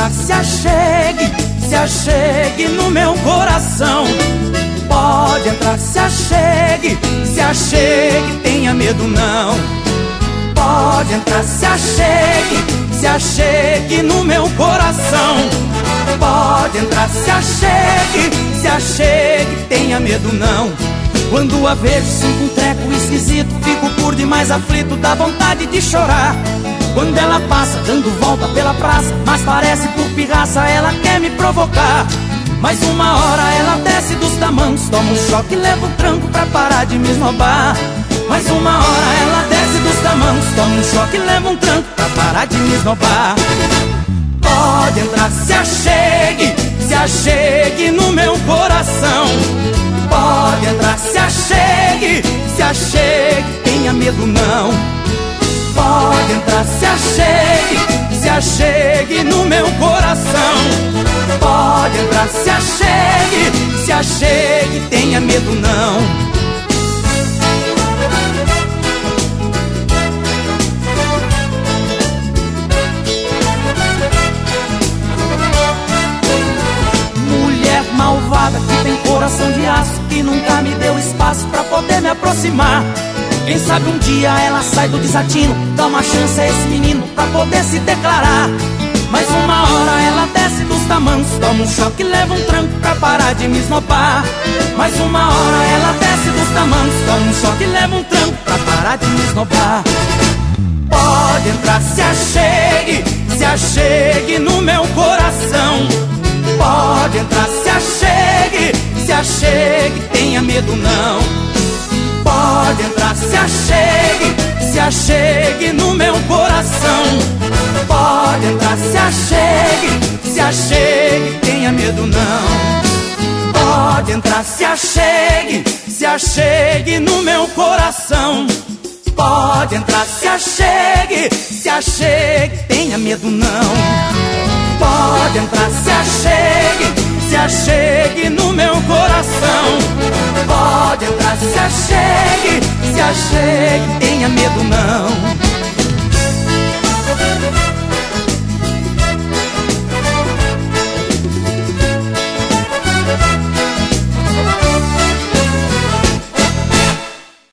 entrar, se achegue no meu coração. Pode entrar, se achegue, tenha medo não. Pode entrar, se achegue no meu coração. Pode entrar, se achegue, tenha medo não. Quando a vejo sinto um treco esquisito, fico por demais aflito, dá vontade de chorar. Quando ela passa dando volta pela praça, mas parece por pirraça, ela quer me provocar. Mais uma hora ela desce dos tamancos, toma um choque e leva um tranco pra parar de me esnobar. Mais uma hora ela desce dos tamancos, toma um choque e leva um tranco pra parar de me esnobar. Pode entrar, se achegue no meu coração. Pode entrar, se achegue, tenha medo não. Pode entrar, se achegue no meu coração. Pode entrar, se achegue, tenha medo não. Mulher malvada que tem coração de aço, que nunca me deu espaço pra poder me aproximar. Quem sabe um dia ela sai do desatino, dá uma chance a esse menino pra poder se declarar. Mais uma hora ela desce dos tamancos, toma um choque e leva um tranco pra parar de me esnobar. Mais uma hora ela desce dos tamancos, toma um choque e leva um tranco pra parar de me esnobar. Pode entrar, se achegue no meu coração. Pode entrar, se achegue, tenha medo não. Pode entrar, se achegue no meu coração. Pode entrar, se achegue, tenha medo não. Pode entrar, se achegue no meu coração. Pode entrar, se achegue, tenha medo não. Pode entrar, se achegue no meu coração. Pode entrar, se achegue, tenha medo não.